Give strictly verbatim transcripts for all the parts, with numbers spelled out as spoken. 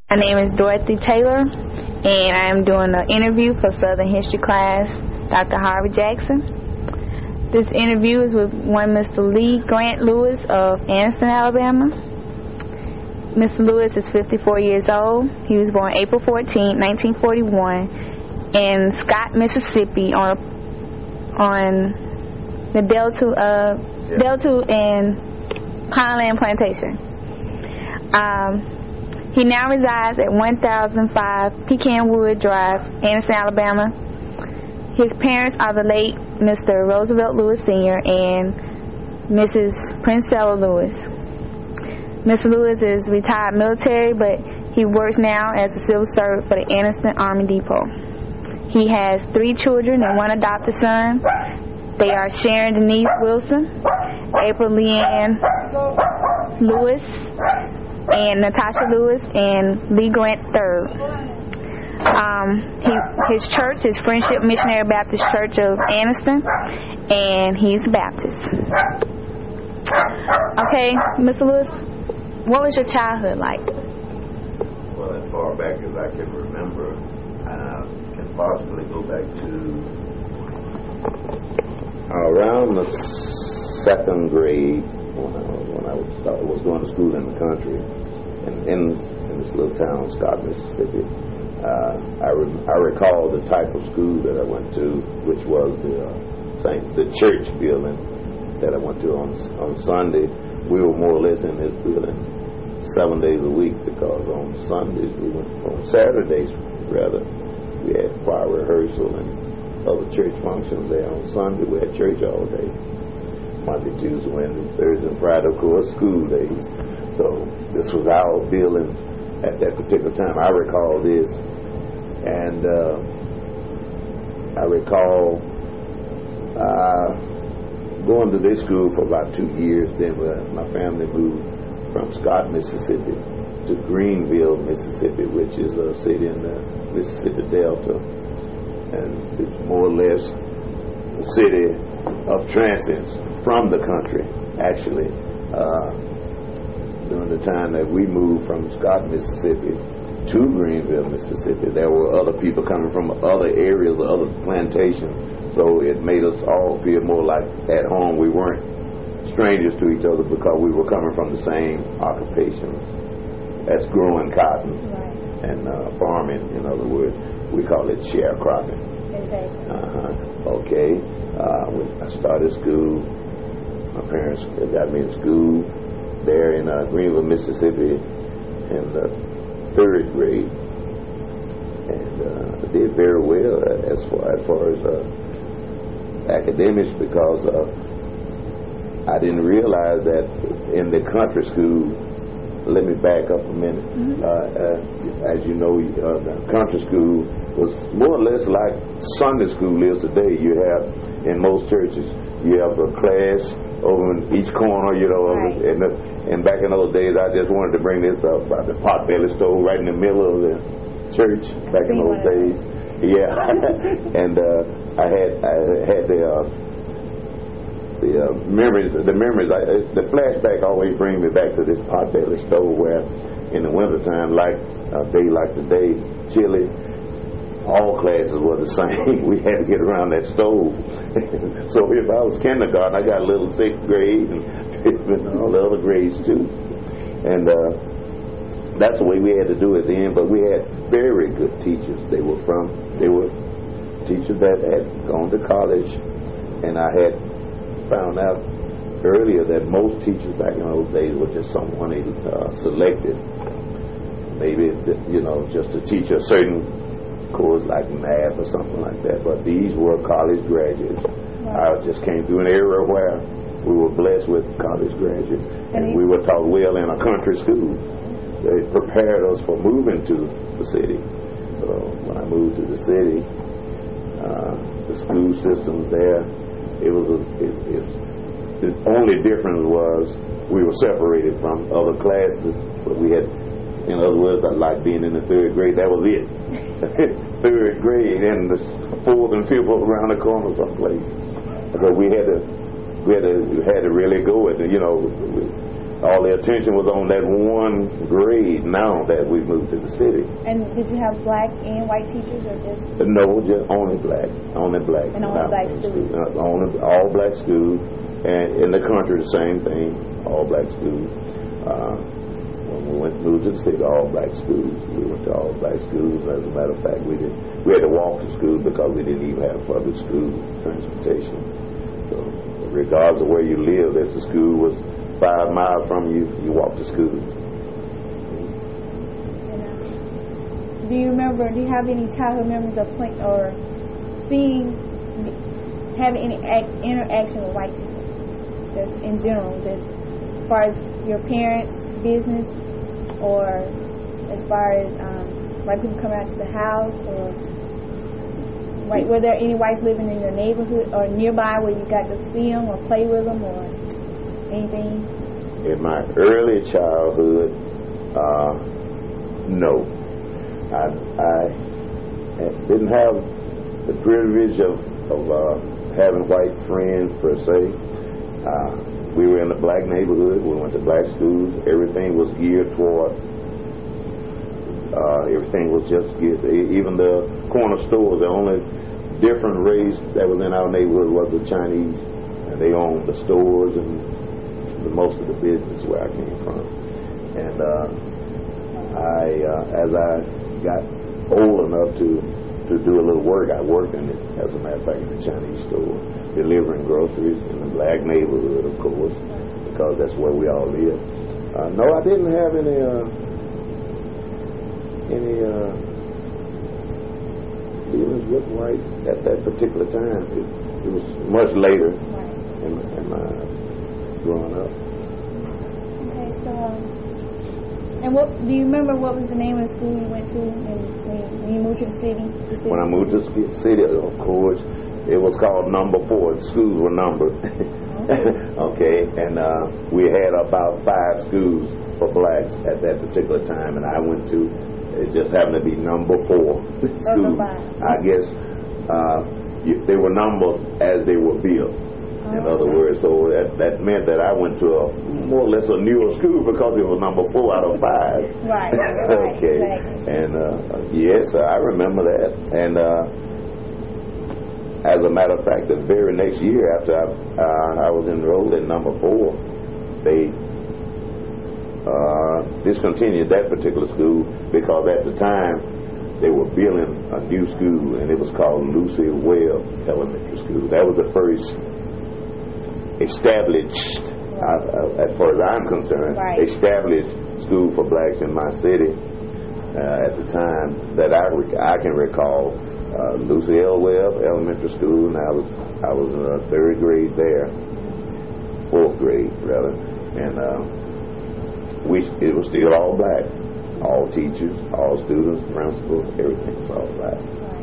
My name is Dorothy Taylor, and I am doing an interview for Southern History class, Doctor Harvey Jackson. This interview is with one Mister Lee Grant Lewis of Anniston, Alabama. Mister Lewis is fifty-four years old. He was born April fourteenth, nineteen forty-one, in Scott, Mississippi, on on the Delta, uh, yeah. Delta and Pineland Plantation. Um, he now resides at one thousand five Pecan Wood Drive, Anniston, Alabama. His parents are the late Mister Roosevelt Lewis Senior and Missus Princella Lewis. Mister Lewis is retired military, but he works now as a civil servant for the Anniston Army Depot. He has three children and one adopted son. They are Sharon Denise Wilson, April Leanne Lewis, and Natasha Lewis, and Lee Grant the third. Um, he, his church is Friendship Missionary Baptist Church of Anniston, and he's Baptist. Okay, Mister Lewis, what was your childhood like? Well, as far back as I can remember, I can possibly go back to around the second grade when I, when I was, start, was going to school in the country, in, in, in this little town, Scott, Mississippi. Uh, I, re, I recall the type of school that I went to, which was the uh, Saint, the church building that I went to on on Sunday. We were more or less in this building seven days a week, because on Sundays we went, on Saturdays rather, we had choir rehearsal and other church functions there. On Sunday we had church all day. Monday, Tuesday, Wednesday, Thursday, and Friday, of course, school days. So this was our building at that particular time. I recall this, and uh, I recall uh, going to this school for about two years. Then uh, my family moved from Scott, Mississippi, to Greenville, Mississippi, which is a city in the Mississippi Delta, and it's more or less the city of transit from the country, actually. Uh, during the time that we moved from Scott, Mississippi to Greenville, Mississippi, there were other people coming from other areas, other plantations, so it made us all feel more like at home. We weren't strangers to each other because we were coming from the same occupation. That's growing cotton, right, and uh, farming, in other words. We call it sharecropping. Okay. Uh-huh. Okay. Uh, when I started school, my parents got me in school there in uh, Greenville, Mississippi, in the third grade, and uh, I did very well as far as, far as uh, academics, because uh, I didn't realize that in the country school. Let me back up a minute. Mm-hmm. uh, uh, as you know, uh, the country school was more or less like Sunday school is today. You have, in most churches, you have a class over in each corner, you know, right. and, the, and back in those days, I just wanted to bring this up about the potbelly stove right in the middle of the church back in those days. Yeah. And uh, I had I had the uh, the uh, memories, the memories, I, the flashback always bring me back to this potbelly stove where in the wintertime, like a day like today, chilly, all classes were the same. We had to get around that stove. So if I was kindergarten, I got a little sixth grade and, and all the other grades too. And uh, that's the way we had to do it then. But we had very good teachers. They were from, they were teachers that had gone to college, and I had found out earlier that most teachers back in those days were just someone they uh, selected, maybe, you know, just to teach a certain course like math or something like that. But these were college graduates. Wow. I just came through an era where we were blessed with college graduates, and, and we were taught well in a country school. They prepared us for moving to the city. So when I moved to the city, uh, the school systems there, it was a, it, it, the only difference was we were separated from other classes, but we had, in other words, like being in the third grade, that was it. Third grade, and the fourth and fifth were around the corner someplace. Because we had to, we had to, we had to really go with it. You know, all the attention was on that one grade now that we moved to the city. And did you have black and white teachers or just? No, just only black. Only black. And only black schools? Uh, only, all black schools. And in the country, the same thing, all black schools. Uh, when we went moved to the city, all black schools. We went to all black schools. As a matter of fact, we did. We had to walk to school because we didn't even have public school transportation. So, regardless of where you lived, if the school was five miles from you, you walk to school. Do you remember, do you have any childhood memories of playing or seeing, having any act, interaction with white people? Just in general, just as far as your parents' business, or as far as um, white people coming out to the house, or white, were there any whites living in your neighborhood or nearby where you got to see them or play with them or anything? In my early childhood, uh, no. I, I didn't have the privilege of, of uh, having white friends per se. Uh, we were in a black neighborhood. We went to black schools. Everything was geared toward, uh, everything was just geared, even the corner stores, the only different race that was in our neighborhood was the Chinese. And they owned the stores and the most of the business where I came from. And uh, I, uh, as I got old enough to, to do a little work, I worked in it, as a matter of fact, in the Chinese store, delivering groceries in the black neighborhood, of course, because that's where we all live. Uh, no, I didn't have any, uh, any uh, dealings with whites at that particular time. It, it was much later in, in my growing up. Okay, so, um, and what do you remember? What was the name of the school you went to when, when, when you moved to the city? the city? When I moved to the city, of course, it was called Number Four. The schools were numbered. Okay, okay? And uh, we had about five schools for blacks at that particular time, and I went to. It just happened to be Number Four school. I guess uh, you, they were numbered as they were built. In other words, so that, that meant that I went to a more or less a newer school because it was number four out of five. Right. Right. Okay. Exactly. And uh, yes, I remember that. And uh, as a matter of fact, the very next year after I, uh, I was enrolled in number four, they uh, discontinued that particular school because at the time they were building a new school, and it was called Lucy Webb Elementary School. That was the first established, uh, uh, as far as I'm concerned, right. established school for blacks in my city uh, at the time that I rec- I can recall. Uh, Lucy L. Webb Elementary School, and I was I was in uh, third grade there, fourth grade rather, and uh, we it was still all black, all teachers, all students, principals, everything was all black.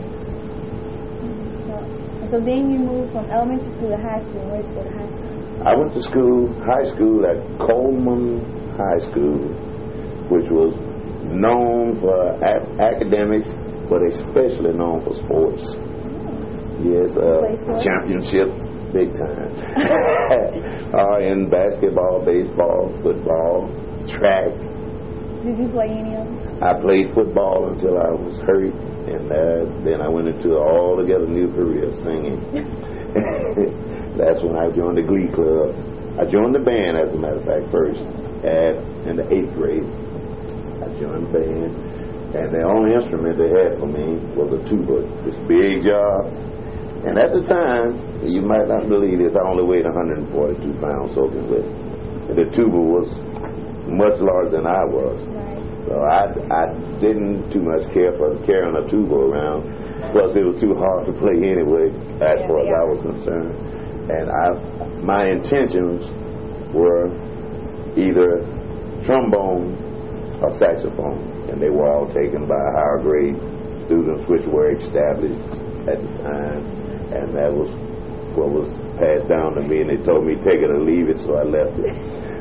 So then you moved from elementary school to high school. Where did you go to high school? I went to school, high school at Coleman High School, which was known for a- academics, but especially known for sports. Oh. Yes, uh, championship, big time. uh, in basketball, baseball, football, track. Did you play any of them? I played football until I was hurt. And uh, then I went into an altogether new career, singing. That's when I joined the Glee Club. I joined the band, as a matter of fact, first. At, in the eighth grade, I joined the band. And the only instrument they had for me was a tuba, this big job. And at the time, you might not believe this, I only weighed one hundred forty-two pounds soaking wet. And the tuba was much larger than I was. So I, I didn't too much care for carrying a tuba around. Plus, it was too hard to play anyway, as far as I was concerned. And I, my intentions were either trombone or saxophone, and they were all taken by higher grade students, which were established at the time. And that was what was passed down to me, and they told me take it or leave it, so I left it.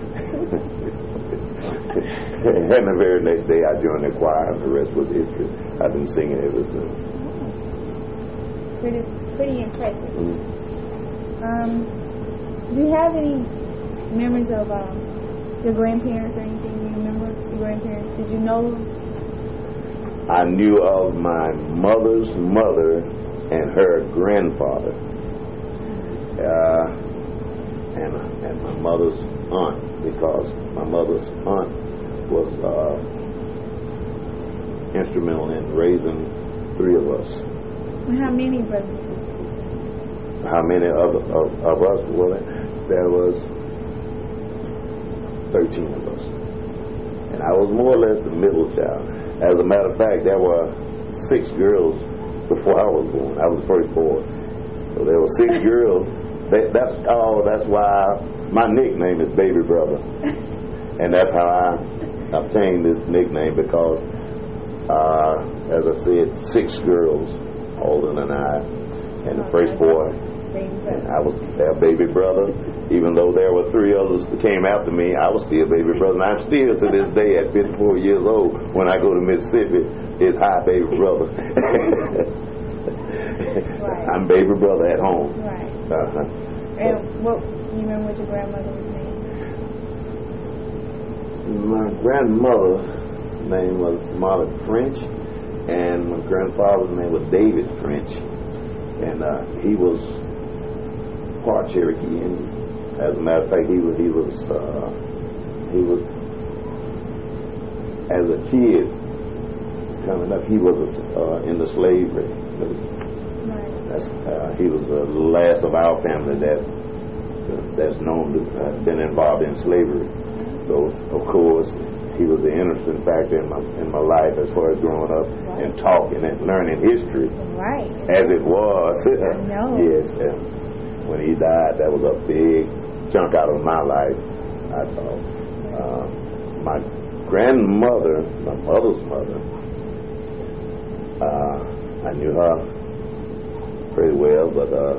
And the very next day I joined the choir, and the rest was history. I've been singing ever since. Pretty, pretty impressive. Mm-hmm. Um, do you have any memories of um, Your grandparents or anything you remember? Your grandparents, did you know them? I knew of my mother's mother and her grandfather, uh, and and my mother's aunt, because my mother's aunt was uh, instrumental in raising three of us. And how many brothers and sisters? How many of, of, of us? Well, there was thirteen of us, and I was more or less the middle child. As a matter of fact, there were six girls before I was born. I was the first born. So there were six girls. That, that's oh, that's why my nickname is Baby Brother, and that's how I obtained this nickname, because, uh, as I said, six girls older than I, and the first boy, and I was their baby brother. Even though there were three others that came after me, I was still baby brother. And I'm still to this day at fifty-four years old. When I go to Mississippi, it's hi baby brother. Right. I'm baby brother at home. Right. Uh-huh. And what you remember what your grandmother was named? My grandmother's name was Molly French, and my grandfather's name was David French, and uh, he was part Cherokee Indian. As a matter of fact, he was he was uh, he was as a kid coming up. He was uh, in the slavery. That's, uh, he was the last of our family that that's known to have been involved in slavery. So of course, he was the interesting factor in my in my life as far as growing up and talking and learning history. Right. As it was. I know. Yes. And when he died, that was a big chunk out of my life, I thought. Uh, my grandmother, my mother's mother, uh, I knew her pretty well, but uh,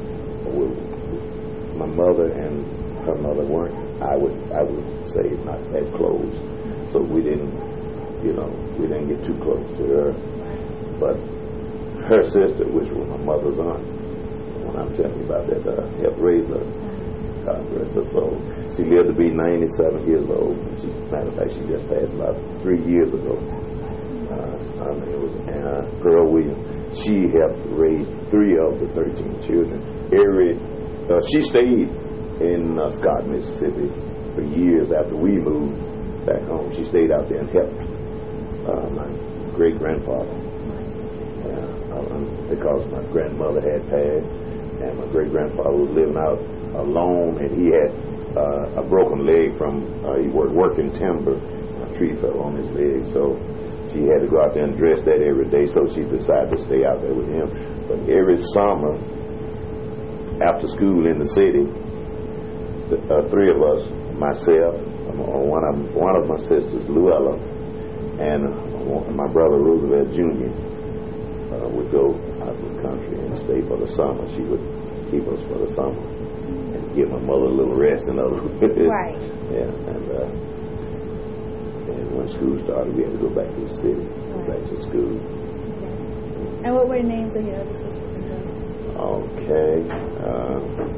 my mother and her mother weren't, I would I would say, not that close. So we didn't, you know, we didn't get too close to her. But her sister, which was my mother's aunt, when I'm telling you about that, uh, helped raise her. God bless her soul. She lived to be ninety-seven years old. She, as a matter of fact, she just passed about three years ago. Uh, her name was Anna Pearl Williams. She helped raise three of the thirteen children. Every, uh, she stayed in uh, Scott, Mississippi for years after we moved back home. She stayed out there and helped uh, my great-grandfather. Uh, um, because my grandmother had passed, and my great-grandfather was living out alone, and he had uh, a broken leg from, uh, he worked working timber. A tree fell on his leg, so she had to go out there and dress that every day, so she decided to stay out there with him. But every summer, after school in the city, the uh, three of us, myself, one of one of my sisters, Luella, and uh, my brother Roosevelt Junior, uh, would go out to the country and stay for the summer. She would keep us for the summer and give my mother a little rest and other. Right. Yeah, and uh, and when school started, we had to go back to the city, go right. back to school. Okay. And what were the names of your other sisters and brothers? Okay. Uh,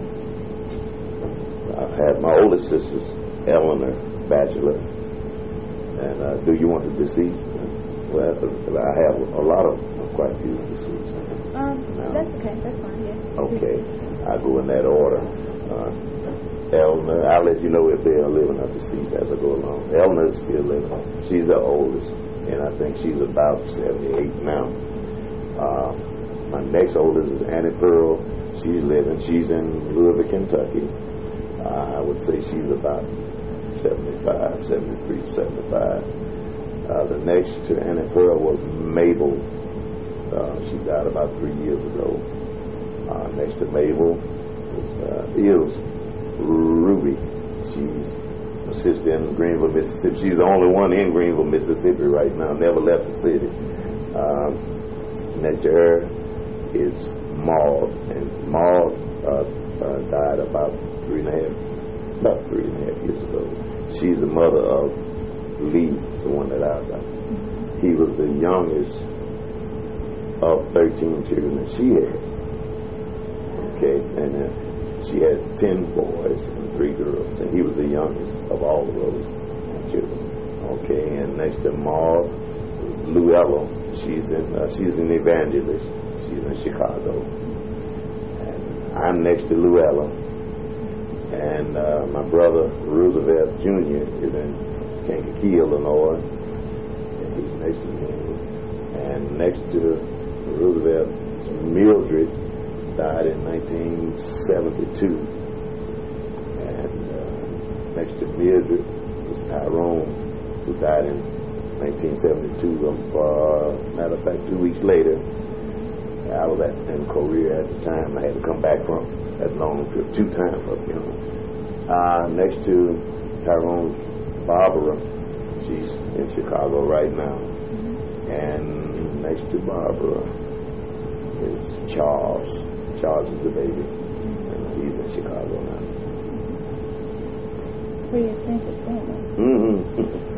I've had my oldest sisters, Eleanor, bachelor, and uh, do you want the deceased? Well, I have a lot of, quite a few deceased. Um, now, that's okay. That's fine. Yeah. Okay, I go in that order. Uh, Eleanor, I'll let you know if they are living or deceased as I go along. Eleanor is still living. She's the oldest, and I think she's about seventy-eight now. Uh, my next oldest is Annie Pearl. She's living. She's in Louisville, Kentucky. Uh, I would say she's about seventy-five, seventy-three, seventy-five. Uh, the next to Annie Pearl was Mabel. Uh, she died about three years ago. Uh, next to Mabel is, uh, is Ruby. She's a sister in Greenville, Mississippi. She's the only one in Greenville, Mississippi right now. Never left the city. Um, next to her is Maud, and Maud uh, uh, died about three and a half, about three and a half years ago. She's the mother of Lee, the one that I got. He was the youngest of thirteen children that she had. Okay, and uh, she had ten boys and three girls, and he was the youngest of all of those children. Okay, and next to Maud, Luella, she's in uh, she's an evangelist. She's in Chicago, and I'm next to Luella, and uh, my brother Roosevelt Junior is in Kankakee, Illinois, and he's next to me. And next to Roosevelt, Mildred died in nineteen seventy-two, and uh, next to Mildred was Tyrone, who died in nineteen seventy-two. Uh, matter of fact, two weeks later, I was at, in Korea at the time. I had to come back from that long trip two times for a funeral. Uh, next to Tyrone, Barbara, she's in Chicago right now. And next to Barbara is Charles. Charles is the baby, and he's in Chicago now. Pretty extensive family. Mm-hmm.